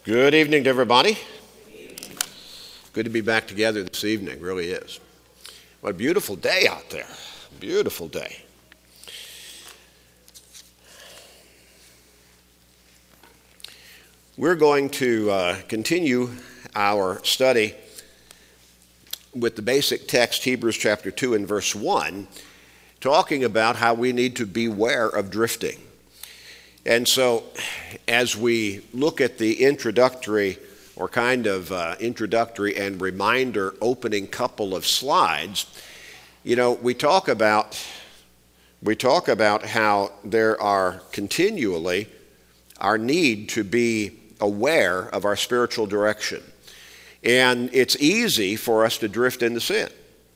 Good evening to everybody. Good to be back together this evening, really is. What a beautiful day out there. Beautiful day. We're going to continue our study with the basic text, Hebrews chapter 2 and verse 1, talking about how we need to beware of drifting. And so as we look at the introductory and reminder opening couple of slides, we talk about how there are continually our need to be aware of our spiritual direction. And it's easy for us to drift into sin.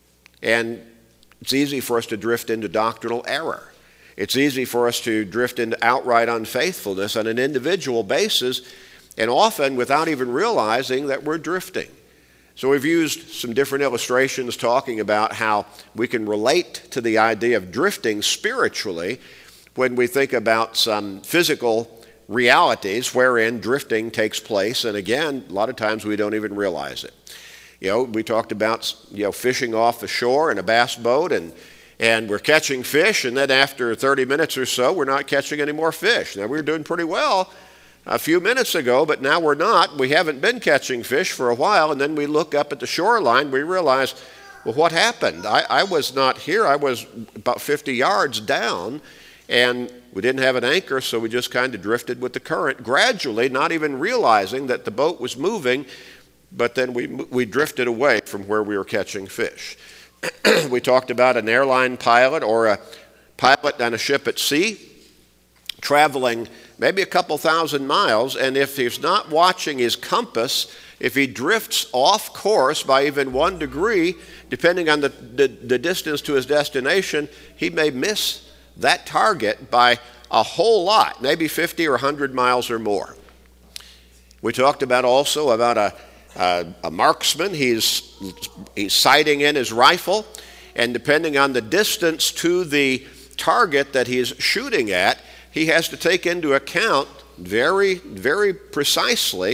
And it's easy for us to drift into doctrinal error. It's easy for us to drift into outright unfaithfulness on an individual basis, and often without even realizing that we're drifting. So we've used some different illustrations talking about how we can relate to the idea of drifting spiritually when we think about some physical realities wherein drifting takes place. And again, a lot of times we don't even realize it. We talked about fishing off the shore in a bass boat, and we're catching fish, and then after 30 minutes or so, we're not catching any more fish. Now, we were doing pretty well a few minutes ago, but now we're not. We haven't been catching fish for a while, and then we look up at the shoreline. We realize, well, what happened? I was not here. I was about 50 yards down, and we didn't have an anchor, so we just kind of drifted with the current, gradually, not even realizing that the boat was moving, but then we drifted away from where we were catching fish. We talked about an airline pilot or a pilot on a ship at sea traveling maybe a couple thousand miles, and if he's not watching his compass, if he drifts off course by even 1 degree, depending on the distance to his destination, he may miss that target by a whole lot, maybe 50 or 100 miles or more. We talked about also about a marksman. He's sighting in his rifle, and depending on the distance to the target that he's shooting at, he has to take into account very, very precisely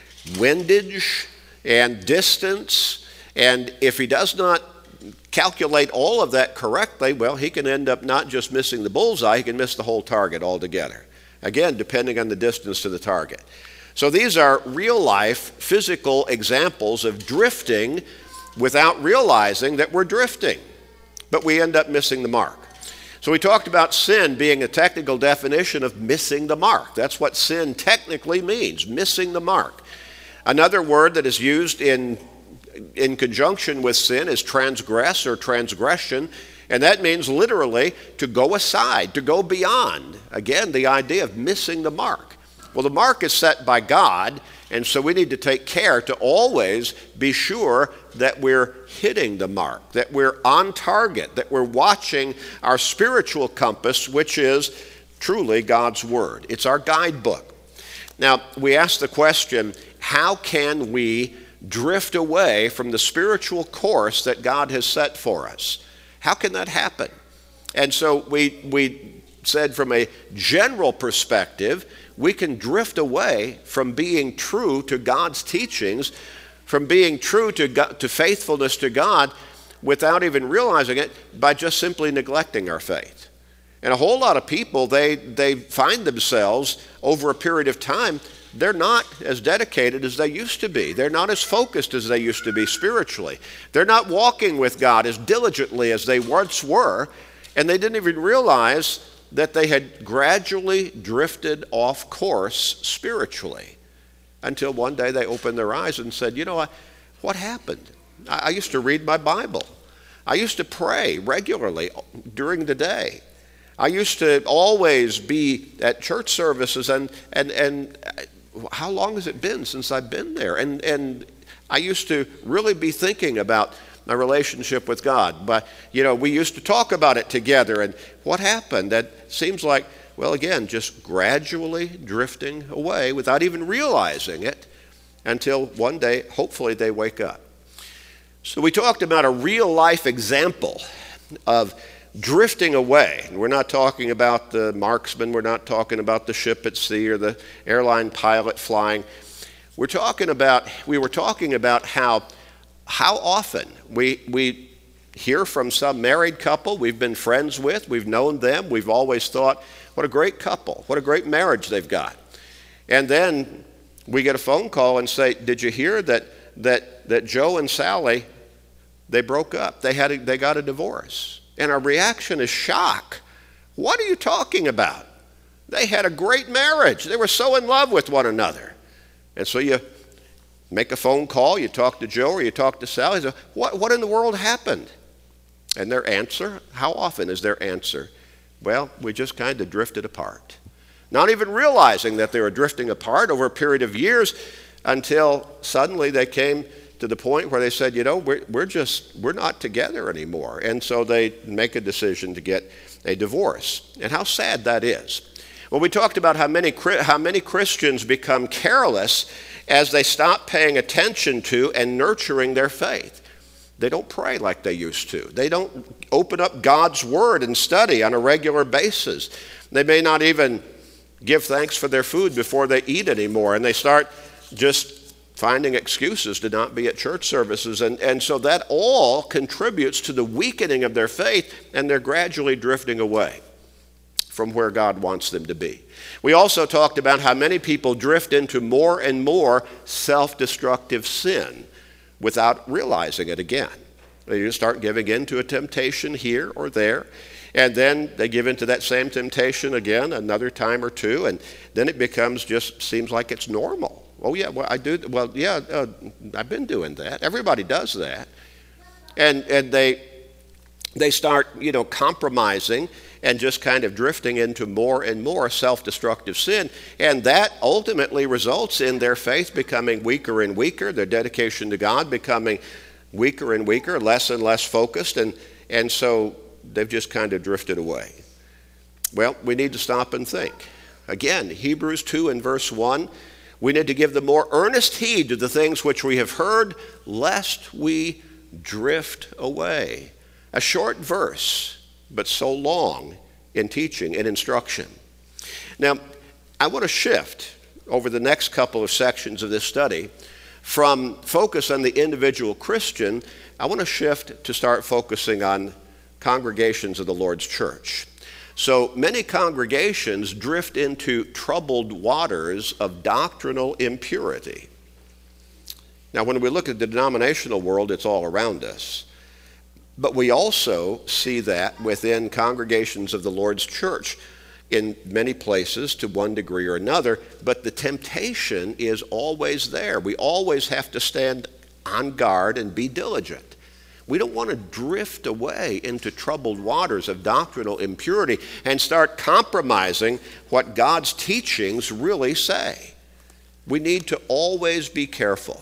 windage and distance, and if he does not calculate all of that correctly, well, he can end up not just missing the bullseye, he can miss the whole target altogether. Again, depending on the distance to the target. So these are real-life physical examples of drifting without realizing that we're drifting, but we end up missing the mark. So we talked about sin being a technical definition of missing the mark. That's what sin technically means, missing the mark. Another word that is used in conjunction with sin is transgress or transgression, and that means literally to go aside, to go beyond. Again, the idea of missing the mark. Well, the mark is set by God, and so we need to take care to always be sure that we're hitting the mark, that we're on target, that we're watching our spiritual compass, which is truly God's Word. It's our guidebook. Now, we ask the question, how can we drift away from the spiritual course that God has set for us? How can that happen? And so we said from a general perspective, we can drift away from being true to God's teachings, from being true to faithfulness to God without even realizing it by just simply neglecting our faith. And a whole lot of people, they find themselves over a period of time, they're not as dedicated as they used to be. They're not as focused as they used to be spiritually. They're not walking with God as diligently as they once were, and they didn't even realize that they had gradually drifted off course spiritually until one day they opened their eyes and said, what happened? I used to read my Bible. I used to pray regularly during the day. I used to always be at church services, and how long has it been since I've been there? And I used to really be thinking about my relationship with God. But, we used to talk about it together, and what happened? That seems like, well, again, just gradually drifting away without even realizing it until one day, hopefully, they wake up. So we talked about a real-life example of drifting away. We're not talking about the marksman. We're not talking about the ship at sea or the airline pilot flying. we were talking about how often we hear from some married couple we've been friends with, we've known them, we've always thought, what a great couple, what a great marriage they've got. And then we get a phone call and say, did you hear that Joe and Sally, they broke up, they got a divorce? And our reaction is shock. What are you talking about? They had a great marriage. They were so in love with one another. And so you make a phone call, you talk to Joe or you talk to Sally, say, what in the world happened? And their answer, how often is their answer? Well, we just kind of drifted apart. Not even realizing that they were drifting apart over a period of years until suddenly they came to the point where they said, we're not together anymore. And so they make a decision to get a divorce. And how sad that is. Well, we talked about how many Christians become careless as they stop paying attention to and nurturing their faith. They don't pray like they used to. They don't open up God's Word and study on a regular basis. They may not even give thanks for their food before they eat anymore, and they start just finding excuses to not be at church services. And so that all contributes to the weakening of their faith, and they're gradually drifting away from where God wants them to be. We also talked about how many people drift into more and more self-destructive sin without realizing it again. They just start giving in to a temptation here or there, and then they give into that same temptation again another time or two, and then it seems like it's normal. Oh yeah, well I do. Well yeah, I've been doing that. Everybody does that, and they start compromising and just kind of drifting into more and more self-destructive sin. And that ultimately results in their faith becoming weaker and weaker, their dedication to God becoming weaker and weaker, less and less focused, and so they've just kind of drifted away. Well, we need to stop and think. Again, Hebrews 2 and verse 1, we need to give the more earnest heed to the things which we have heard, lest we drift away. A short verse, but so long in teaching and instruction. Now, I want to shift over the next couple of sections of this study from focus on the individual Christian. I want to shift to start focusing on congregations of the Lord's church. So many congregations drift into troubled waters of doctrinal impurity. Now, when we look at the denominational world, it's all around us. But we also see that within congregations of the Lord's church in many places to one degree or another, but the temptation is always there. We always have to stand on guard and be diligent. We don't want to drift away into troubled waters of doctrinal impurity and start compromising what God's teachings really say. We need to always be careful.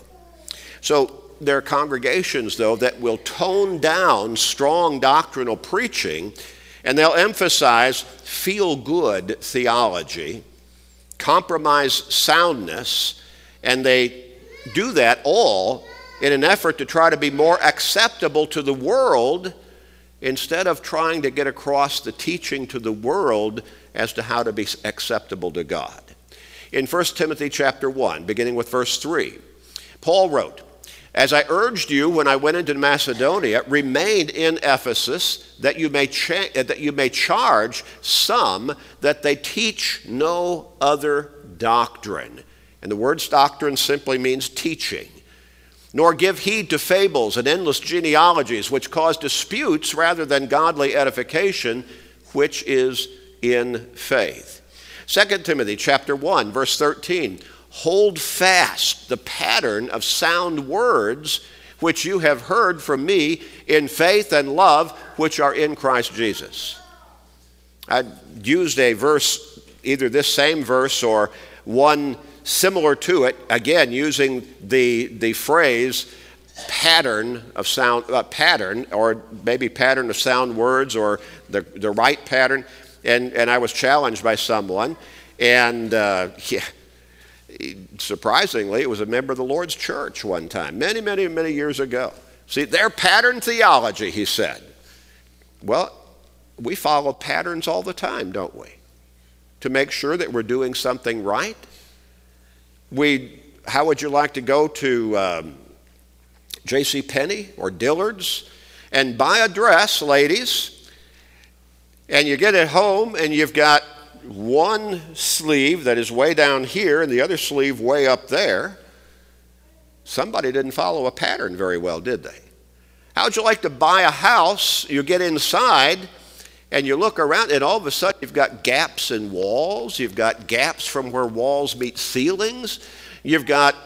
So there are congregations, though, that will tone down strong doctrinal preaching, and they'll emphasize feel-good theology, compromise soundness, and they do that all in an effort to try to be more acceptable to the world instead of trying to get across the teaching to the world as to how to be acceptable to God. In 1 Timothy chapter 1, beginning with verse 3, Paul wrote, "As I urged you when I went into Macedonia, remain in Ephesus, that you may charge some that they teach no other doctrine." And the word doctrine simply means teaching. "Nor give heed to fables and endless genealogies, which cause disputes rather than godly edification, which is in faith." 2 Timothy chapter 1, verse 13, "Hold fast the pattern of sound words which you have heard from me in faith and love which are in Christ Jesus." I used a verse, either this same verse or one similar to it, again using the phrase pattern of sound, pattern, or maybe pattern of sound words, or the right pattern. And I was challenged by someone, and surprisingly, it was a member of the Lord's church one time, many, many, many years ago. See, their pattern theology, he said. Well, we follow patterns all the time, don't we? To make sure that we're doing something right. We how would you like to go to J.C. Penney or Dillard's and buy a dress, ladies, and you get it home and you've got one sleeve that is way down here and the other sleeve way up there? Somebody didn't follow a pattern very well, did they? How would you like to buy a house? You get inside and you look around and all of a sudden you've got gaps in walls, you've got gaps from where walls meet ceilings, you've got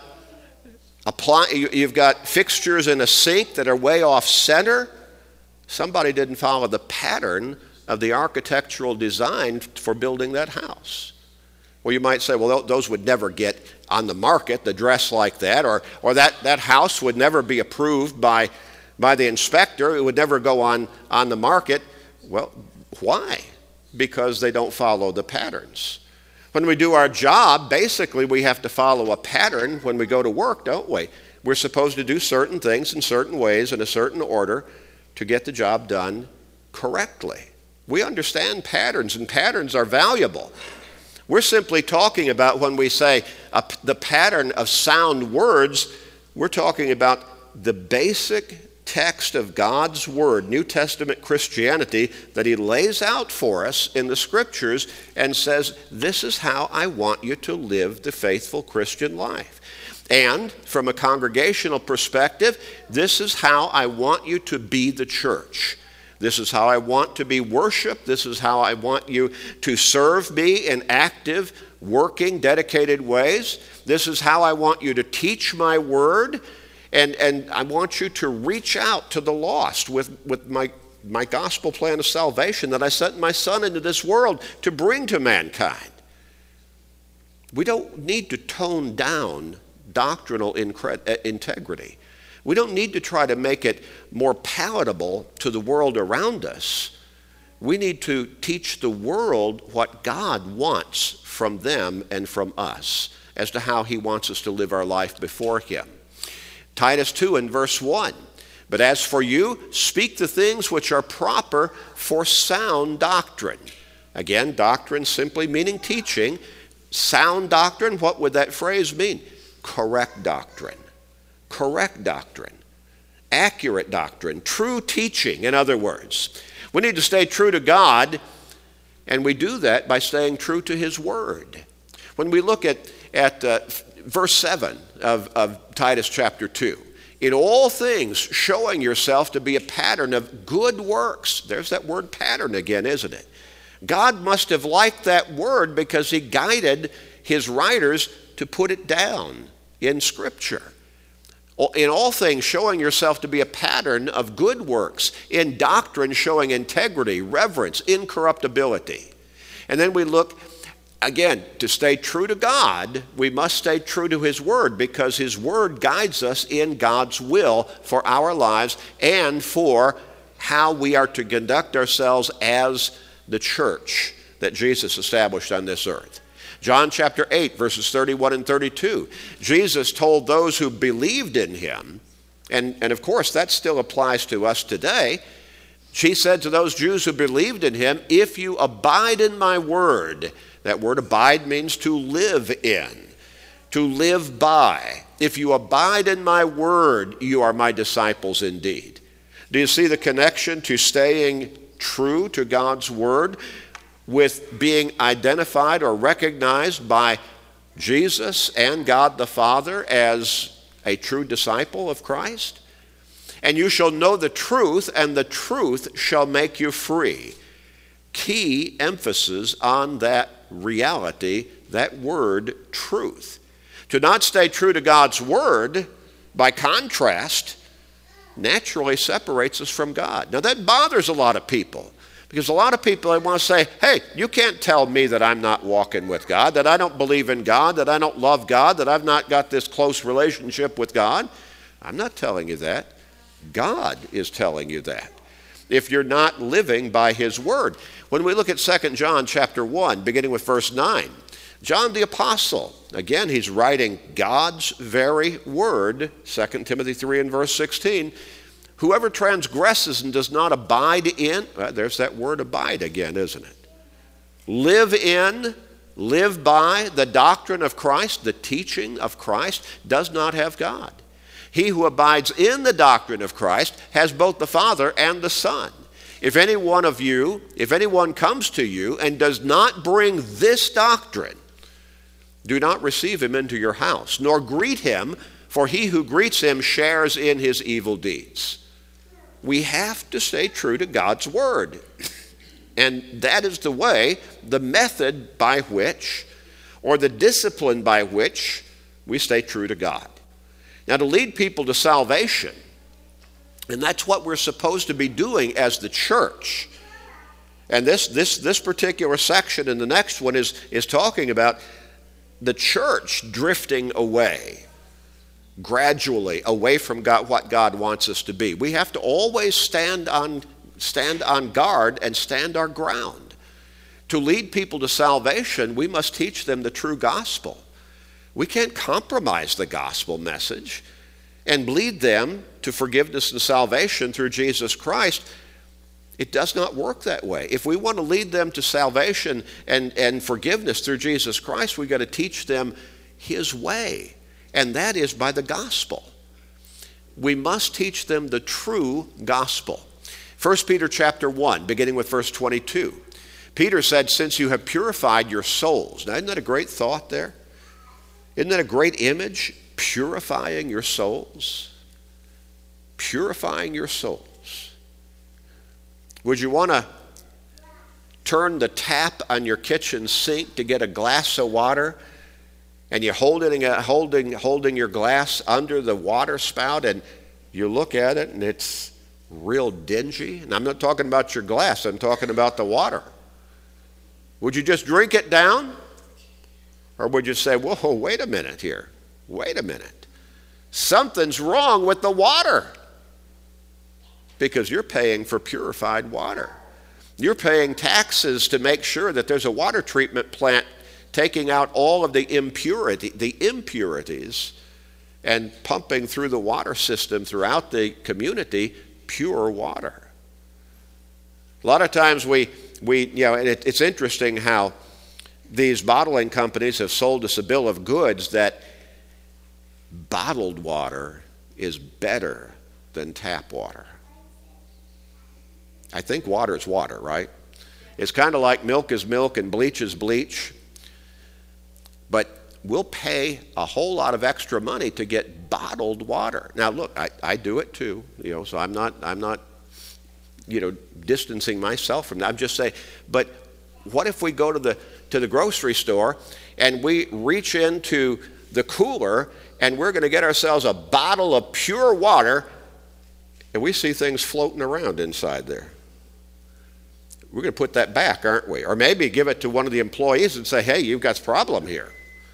fixtures in a sink that are way off center. Somebody didn't follow the pattern of the architectural design for building that house. Well, you might say, well, those would never get on the market, the dress like that, or that house would never be approved by the inspector. It would never go on the market. Well, why? Because they don't follow the patterns. When we do our job, basically we have to follow a pattern when we go to work, don't we? We're supposed to do certain things in certain ways in a certain order to get the job done correctly. We understand patterns, and patterns are valuable. We're simply talking about, when we say the pattern of sound words, we're talking about the basic text of God's Word, New Testament Christianity, that He lays out for us in the Scriptures and says, this is how I want you to live the faithful Christian life. And from a congregational perspective, this is how I want you to be the church. This is how I want to be worshiped. This is how I want you to serve me in active, working, dedicated ways. This is how I want you to teach my word. And I want you to reach out to the lost with my gospel plan of salvation that I sent my Son into this world to bring to mankind. We don't need to tone down doctrinal integrity. We don't need to try to make it more palatable to the world around us. We need to teach the world what God wants from them and from us as to how He wants us to live our life before Him. Titus 2 and verse 1, but as for you, speak the things which are proper for sound doctrine. Again, doctrine simply meaning teaching. Sound doctrine, what would that phrase mean? Correct doctrine. Correct doctrine. Accurate doctrine. True teaching, in other words. We need to stay true to God, and we do that by staying true to His Word. When we look at verse 7 of Titus chapter 2, in all things showing yourself to be a pattern of good works. There's that word pattern again, isn't it? God must have liked that word because He guided His writers to put it down in Scripture. In all things showing yourself to be a pattern of good works, in doctrine showing integrity, reverence, incorruptibility. And then we look, again, to stay true to God, we must stay true to His Word, because His Word guides us in God's will for our lives and for how we are to conduct ourselves as the church that Jesus established on this earth. John chapter 8, verses 31 and 32. Jesus told those who believed in Him, and of course that still applies to us today. He said to those Jews who believed in Him, if you abide in my word. That word abide means to live in, to live by. If you abide in my word, you are my disciples indeed. Do you see the connection to staying true to God's word with being identified or recognized by Jesus and God the Father as a true disciple of Christ? And you shall know the truth, and the truth shall make you free. Key emphasis on that reality, that word, truth. To not stay true to God's word, by contrast, naturally separates us from God. Now that bothers a lot of people, because a lot of people, they want to say, hey, you can't tell me that I'm not walking with God, that I don't believe in God, that I don't love God, that I've not got this close relationship with God. I'm not telling you that. God is telling you that, if you're not living by His word. When we look at 2 John chapter 1, beginning with verse 9, John the Apostle, again, he's writing God's very word, 2 Timothy 3 and verse 16, whoever transgresses and does not abide in, there's that word abide again, isn't it? Live in, live by the doctrine of Christ, the teaching of Christ, does not have God. He who abides in the doctrine of Christ has both the Father and the Son. If any one comes to you and does not bring this doctrine, do not receive him into your house, nor greet him, for he who greets him shares in his evil deeds. We have to stay true to God's word. And that is the way, the method by which, or the discipline by which we stay true to God. Now, to lead people to salvation, and that's what we're supposed to be doing as the church. And this particular section and the next one is talking about the church drifting away, gradually away from God, what God wants us to be. We have to always stand on guard and stand our ground. To lead people to salvation, we must teach them the true gospel. We can't compromise the gospel message and lead them to forgiveness and salvation through Jesus Christ. It does not work that way. If we want to lead them to salvation and forgiveness through Jesus Christ, we've got to teach them his way, and that is by the gospel. We must teach them the true gospel. 1 Peter chapter 1, beginning with verse 22. Peter said, since you have purified your souls. Now, isn't that a great thought there? Isn't that a great image? Purifying your souls. Purifying your souls. Would you want to turn the tap on your kitchen sink to get a glass of water, and you're holding your glass under the water spout, and you look at it and it's real dingy? And I'm not talking about your glass, I'm talking about the water. Would you just drink it down? Or would you say, whoa, wait a minute here. Wait a minute. Something's wrong with the water. Because you're paying for purified water. You're paying taxes to make sure that there's a water treatment plant taking out all of the impurities and pumping through the water system throughout the community pure water. A lot of times it's interesting how these bottling companies have sold us a bill of goods that bottled water is better than tap water. I think water is water, right? It's kind of like milk is milk and bleach is bleach. But we'll pay a whole lot of extra money to get bottled water. Now, look, I do it too, so I'm not distancing myself from that. I'm just saying, but what if we go to the grocery store and we reach into the cooler and we're going to get ourselves a bottle of pure water, and we see things floating around inside there? We're going to put that back, aren't we? Or maybe give it to one of the employees and say, hey, you've got a problem here.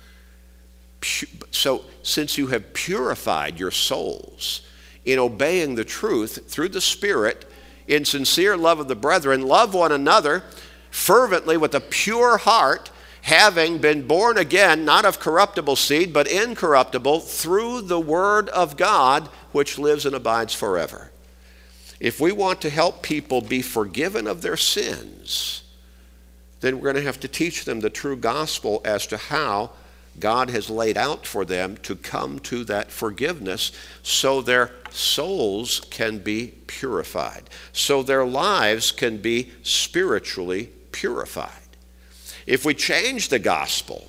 So since you have purified your souls in obeying the truth through the Spirit, in sincere love of the brethren, love one another fervently with a pure heart, having been born again, not of corruptible seed, but incorruptible, through the word of God, which lives and abides forever. If we want to help people be forgiven of their sins, then we're going to have to teach them the true gospel as to how God has laid out for them to come to that forgiveness so their souls can be purified, so their lives can be spiritually purified. If we change the gospel,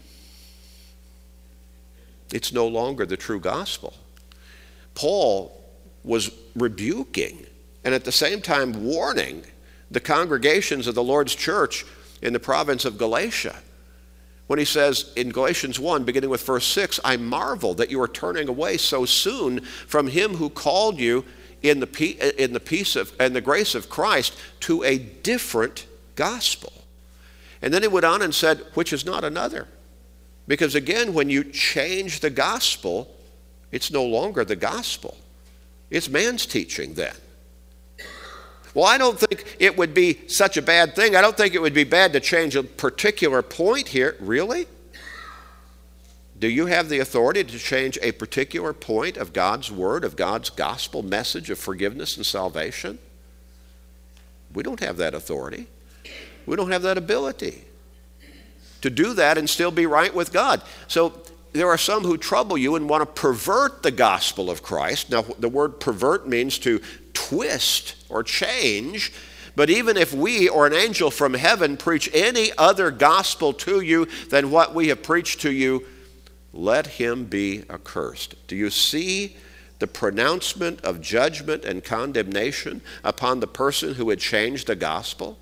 it's no longer the true gospel. Paul was rebuking and at the same time warning the congregations of the Lord's church in the province of Galatia when he says in Galatians 1, beginning with verse 6, I marvel that you are turning away so soon from him who called you in the peace and the grace of Christ to a different gospel. And then he went on and said, which is not another. Because again, when you change the gospel, it's no longer the gospel. It's man's teaching then. Well, I don't think it would be such a bad thing. I don't think it would be bad to change a particular point here. Really? Do you have the authority to change a particular point of God's word, of God's gospel message of forgiveness and salvation? We don't have that authority. We don't have that ability to do that and still be right with God. So there are some who trouble you and want to pervert the gospel of Christ. Now, the word pervert means to twist or change. But even if we or an angel from heaven preach any other gospel to you than what we have preached to you, let him be accursed. Do you see the pronouncement of judgment and condemnation upon the person who had changed the gospel?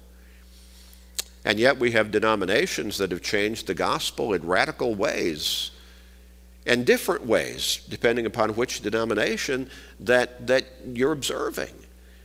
And yet we have denominations that have changed the gospel in radical ways and different ways, depending upon which denomination that you're observing.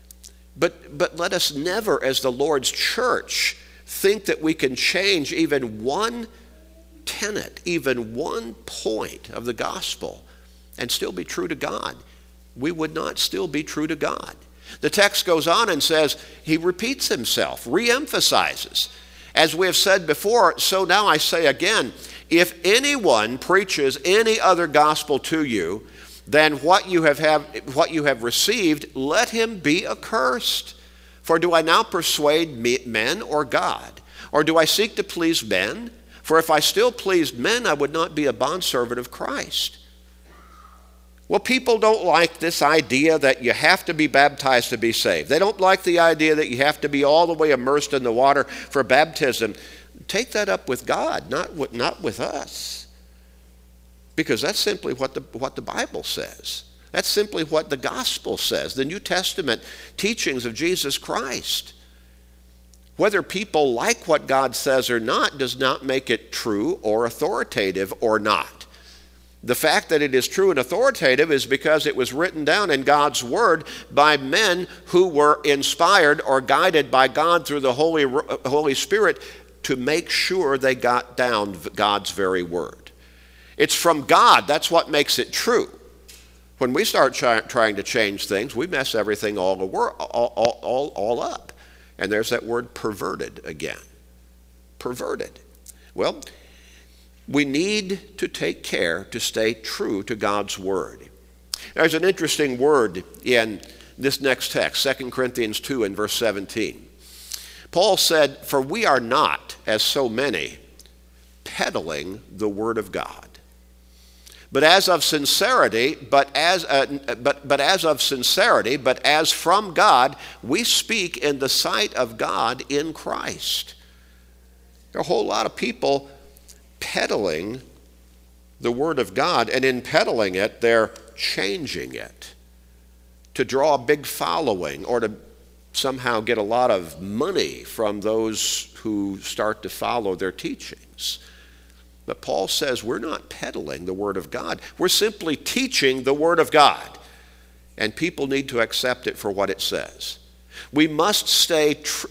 But let us never, as the Lord's church, think that we can change even one tenet, even one point of the gospel and still be true to God. We would not still be true to God. The text goes on and says, he repeats himself, reemphasizes. As we have said before, so now I say again, if anyone preaches any other gospel to you than what you have received, let him be accursed. For do I now persuade men or God? Or do I seek to please men? For if I still pleased men, I would not be a bondservant of Christ. Well, people don't like this idea that you have to be baptized to be saved. They don't like the idea that you have to be all the way immersed in the water for baptism. Take that up with God, not with us. Because that's simply what the Bible says. That's simply what the gospel says, the New Testament teachings of Jesus Christ. Whether people like what God says or not does not make it true or authoritative or not. The fact that it is true and authoritative is because it was written down in God's Word by men who were inspired or guided by God through the Holy Spirit to make sure they got down God's very Word. It's from God. That's what makes it true. When we start trying to change things, we mess everything all up. And there's that word perverted again. Perverted. Well, we need to take care to stay true to God's Word. There's an interesting word in this next text, 2 Corinthians 2 and verse 17. Paul said, "For we are not, as so many, peddling the Word of God. But as of sincerity, but as from God, we speak in the sight of God in Christ." There are a whole lot of people peddling the Word of God, and in peddling it, they're changing it to draw a big following or to somehow get a lot of money from those who start to follow their teachings. But Paul says we're not peddling the Word of God. We're simply teaching the Word of God, and people need to accept it for what it says. We must stay true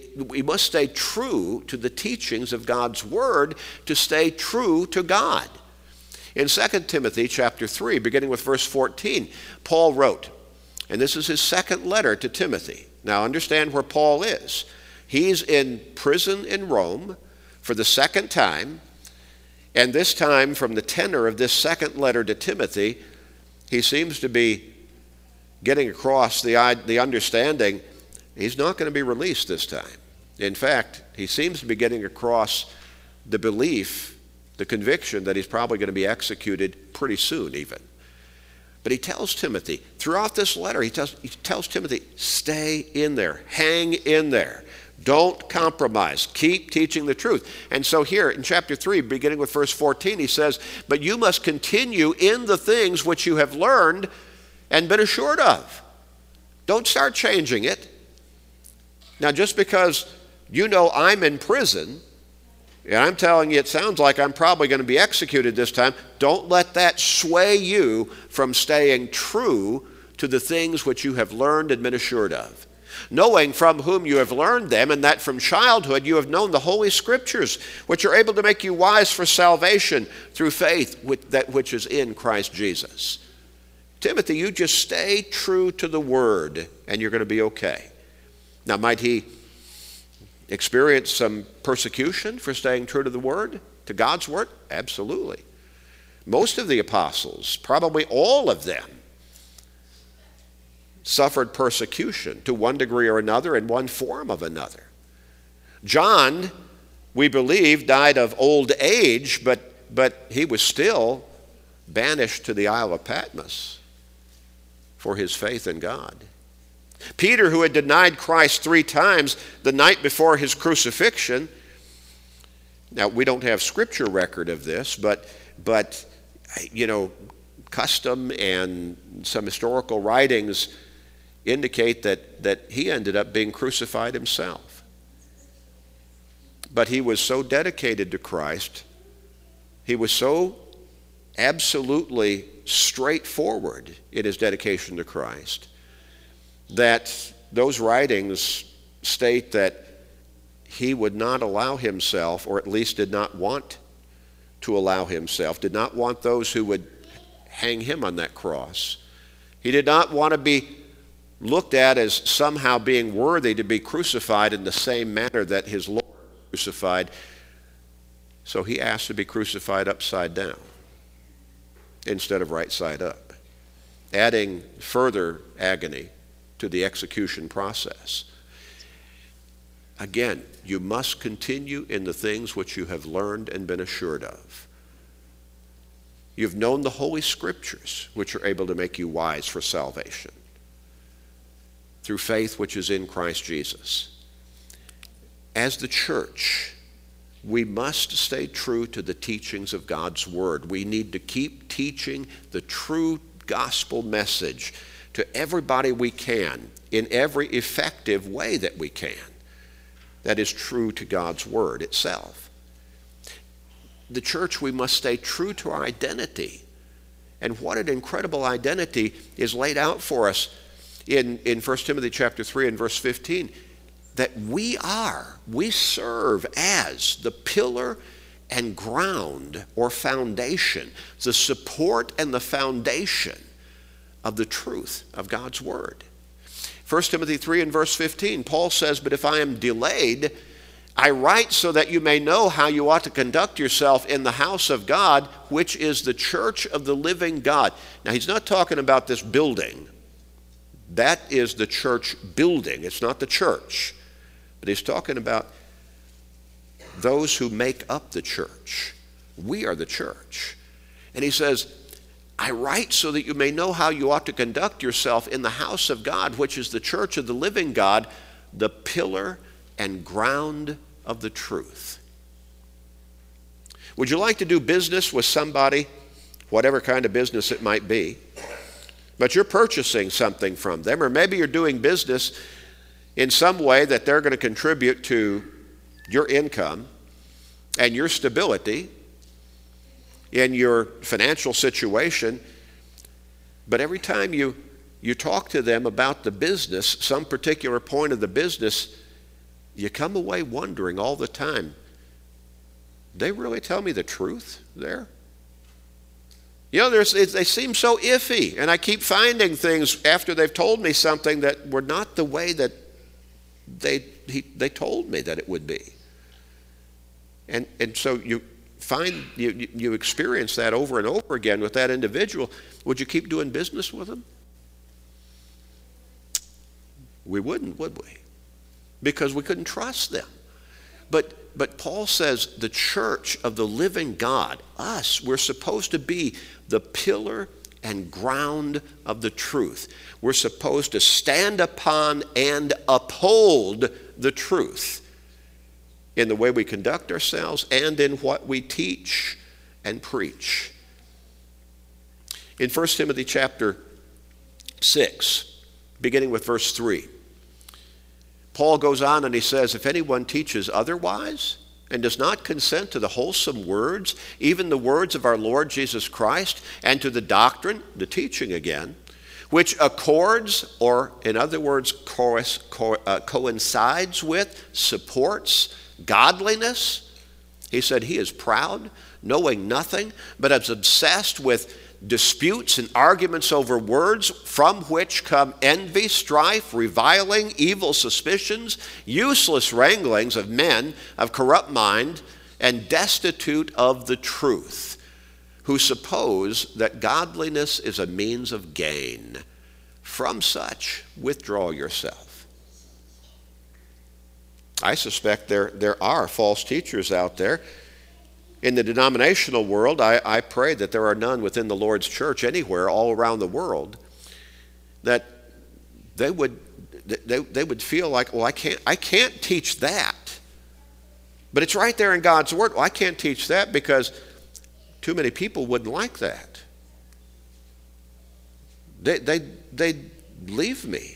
to the teachings of God's Word to stay true to God. In 2 Timothy chapter 3, beginning with verse 14, Paul wrote, and this is his second letter to Timothy. Now understand where Paul is. He's in prison in Rome for the second time, and this time from the tenor of this second letter to Timothy, he seems to be getting across the understanding he's not going to be released this time. In fact, he seems to be getting across the belief, the conviction that he's probably going to be executed pretty soon even. But he tells Timothy, throughout this letter, he tells Timothy, stay in there, hang in there. Don't compromise. Keep teaching the truth. And so here in chapter 3, beginning with verse 14, he says, but you must continue in the things which you have learned and been assured of. Don't start changing it. Now, just because you know I'm in prison, and I'm telling you it sounds like I'm probably going to be executed this time, don't let that sway you from staying true to the things which you have learned and been assured of. Knowing from whom you have learned them, and that from childhood you have known the Holy Scriptures, which are able to make you wise for salvation through faith which is in Christ Jesus. Timothy, you just stay true to the Word, and you're going to be okay. Now, might he experience some persecution for staying true to the Word, to God's Word? Absolutely. Most of the apostles, probably all of them, suffered persecution to one degree or another in one form of another. John we believe, died of old age, but he was still banished to the Isle of Patmos for his faith in God. Peter, who had denied Christ 3 times the night before his crucifixion, now we don't have scripture record of this, but custom and some historical writings indicate that he ended up being crucified himself. But he was so dedicated to Christ, he was so absolutely straightforward in his dedication to Christ, that those writings state that he would not allow himself, or at least did not want to allow himself, did not want those who would hang him on that cross. He did not want to be looked at as somehow being worthy to be crucified in the same manner that his Lord was crucified. So he asked to be crucified upside down instead of right side up, adding further agony to the execution process. Again, you must continue in the things which you have learned and been assured of. You've known the Holy Scriptures, which are able to make you wise for salvation through faith which is in Christ Jesus. As the church, we must stay true to the teachings of God's Word. We need to keep teaching the true gospel message to everybody we can in every effective way that we can that is true to God's Word itself. The church, we must stay true to our identity. And what an incredible identity is laid out for us in 1 Timothy chapter 3 and verse 15, that we serve as the pillar and ground or foundation, the support and the foundation of the truth of God's Word. 1 Timothy 3 and verse 15, Paul says, "But if I am delayed, I write so that you may know how you ought to conduct yourself in the house of God, which is the church of the living God." Now, he's not talking about this building. That is the church building. It's not the church. But he's talking about those who make up the church. We are the church. And he says, "I write so that you may know how you ought to conduct yourself in the house of God, which is the church of the living God, the pillar and ground of the truth." Would you like to do business with somebody, whatever kind of business it might be, but you're purchasing something from them, or maybe you're doing business in some way that they're going to contribute to your income and your stability in your financial situation, but every time you talk to them about the business, some particular point of the business, you come away wondering all the time, they really tell me the truth there? You know, they seem so iffy, and I keep finding things after they've told me something that were not the way that they told me that it would be. And so you find, you experience that over and over again with that individual. Would you keep doing business with them? We wouldn't, would we? Because we couldn't trust them. But Paul says the church of the living God, us, we're supposed to be the pillar and ground of the truth. We're supposed to stand upon and uphold the truth in the way we conduct ourselves and in what we teach and preach. In 1 Timothy chapter 6, beginning with verse 3, Paul goes on and he says, "If anyone teaches otherwise and does not consent to the wholesome words, even the words of our Lord Jesus Christ, and to the doctrine," the teaching again, "which accords," or in other words, coincides with, supports godliness, he said, "he is proud, knowing nothing, but is obsessed with disputes and arguments over words, from which come envy, strife, reviling, evil suspicions, useless wranglings of men of corrupt mind, and destitute of the truth, who suppose that godliness is a means of gain. From such, withdraw yourself." I suspect there are false teachers out there. In the denominational world, I pray that there are none within the Lord's church anywhere all around the world that they would feel like, well, I can't teach that. But it's right there in God's Word. Well, I can't teach that because too many people wouldn't like that. They'd leave me.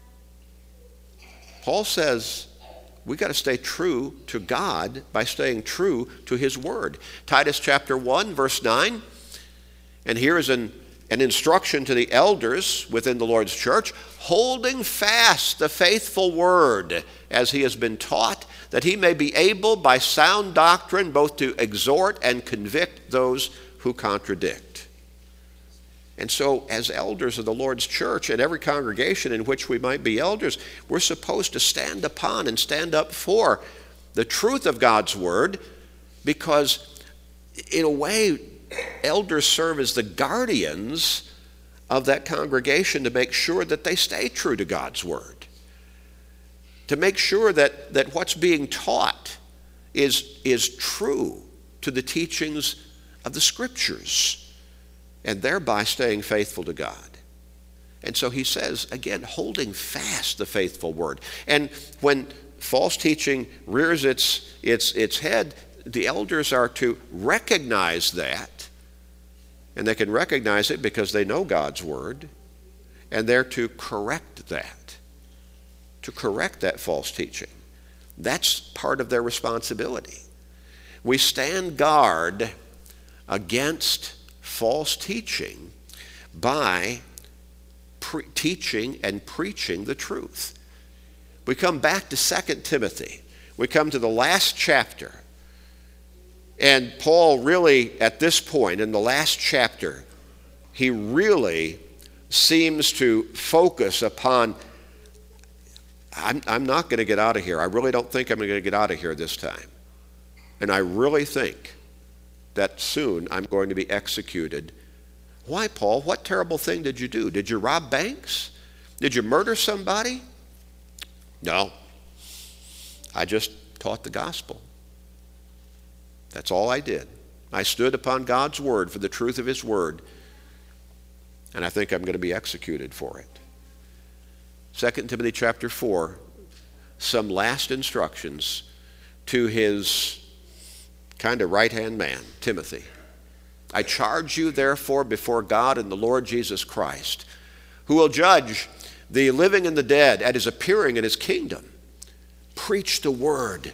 Paul says we got to stay true to God by staying true to His Word. Titus chapter 1, verse 9. And here is an instruction to the elders within the Lord's church, holding fast the faithful word as he has been taught, that he may be able by sound doctrine both to exhort and convict those who contradict. And so, as elders of the Lord's church, and every congregation in which we might be elders, we're supposed to stand upon and stand up for the truth of God's word, because in a way, elders serve as the guardians of that congregation to make sure that they stay true to God's word, to make sure that what's being taught is true to the teachings of the Scriptures, and thereby staying faithful to God. And so he says, again, holding fast the faithful word. And when false teaching rears its head, the elders are to recognize that, and they can recognize it because they know God's word, and they're to correct that false teaching. That's part of their responsibility. We stand guard against false teaching by teaching and preaching the truth. We come back to 2 Timothy. We come to the last chapter. And Paul really, at this point, in the last chapter, he really seems to focus upon, I'm not going to get out of here. I really don't think I'm going to get out of here this time. And I really think that soon I'm going to be executed. Why, Paul? What terrible thing did you do? Did you rob banks? Did you murder somebody? No. I just taught the gospel. That's all I did. I stood upon God's word for the truth of his word, and I think I'm going to be executed for it. 2 Timothy chapter 4, some last instructions to his kind of right-hand man, Timothy. I charge you, therefore, before God and the Lord Jesus Christ, who will judge the living and the dead at his appearing in his kingdom. Preach the word.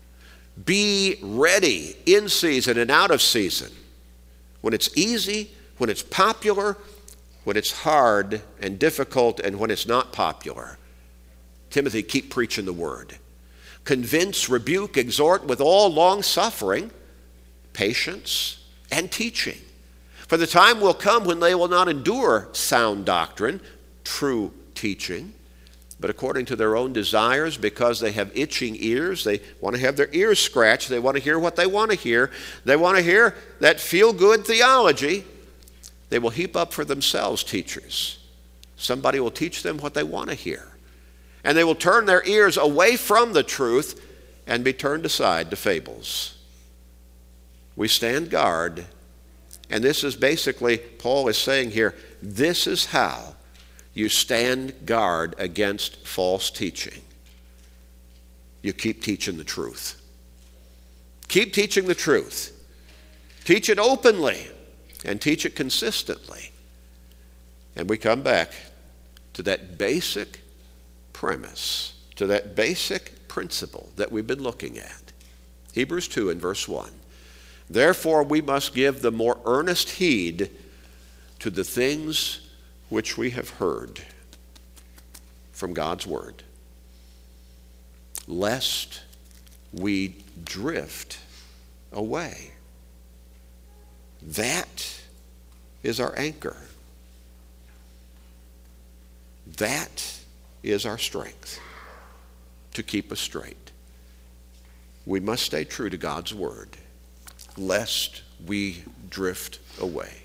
Be ready in season and out of season. When it's easy, when it's popular, when it's hard and difficult, and when it's not popular. Timothy, keep preaching the word. Convince, rebuke, exhort with all long-suffering, patience, and teaching. For the time will come when they will not endure sound doctrine, true teaching, but according to their own desires, because they have itching ears. They want to have their ears scratched. They want to hear what they want to hear. They want to hear that feel-good theology. They will heap up for themselves teachers. Somebody will teach them what they want to hear. And they will turn their ears away from the truth and be turned aside to fables. We stand guard, and this is basically, Paul is saying here, this is how you stand guard against false teaching. You keep teaching the truth. Keep teaching the truth. Teach it openly and teach it consistently. And we come back to that basic premise, to that basic principle that we've been looking at. Hebrews 2 and verse 1. Therefore we must give the more earnest heed to the things which we have heard from God's word, lest we drift away. That is our anchor. That is our strength to keep us straight. We must stay true to God's word, lest we drift away.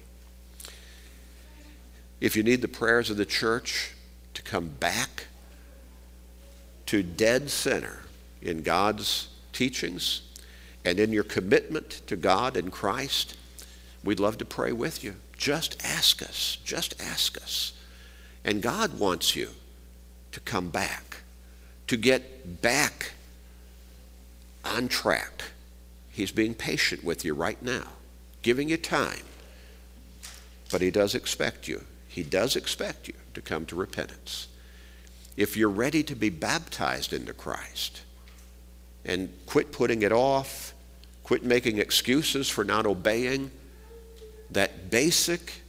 If you need the prayers of the church to come back to dead center in God's teachings and in your commitment to God and Christ, we'd love to pray with you. Just ask us. Just ask us. And God wants you to come back, to get back on track. He's being patient with you right now, giving you time. But he does expect you. He does expect you to come to repentance. If you're ready to be baptized into Christ and quit putting it off, quit making excuses for not obeying that basic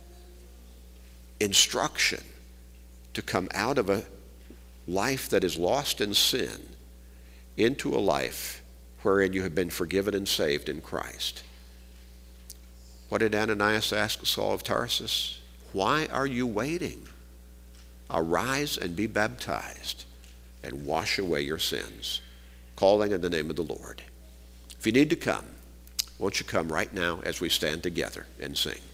instruction to come out of a life that is lost in sin into a life wherein you have been forgiven and saved in Christ. What did Ananias ask Saul of Tarsus? Why are you waiting? Arise and be baptized and wash away your sins, calling in the name of the Lord. If you need to come, won't you come right now as we stand together and sing?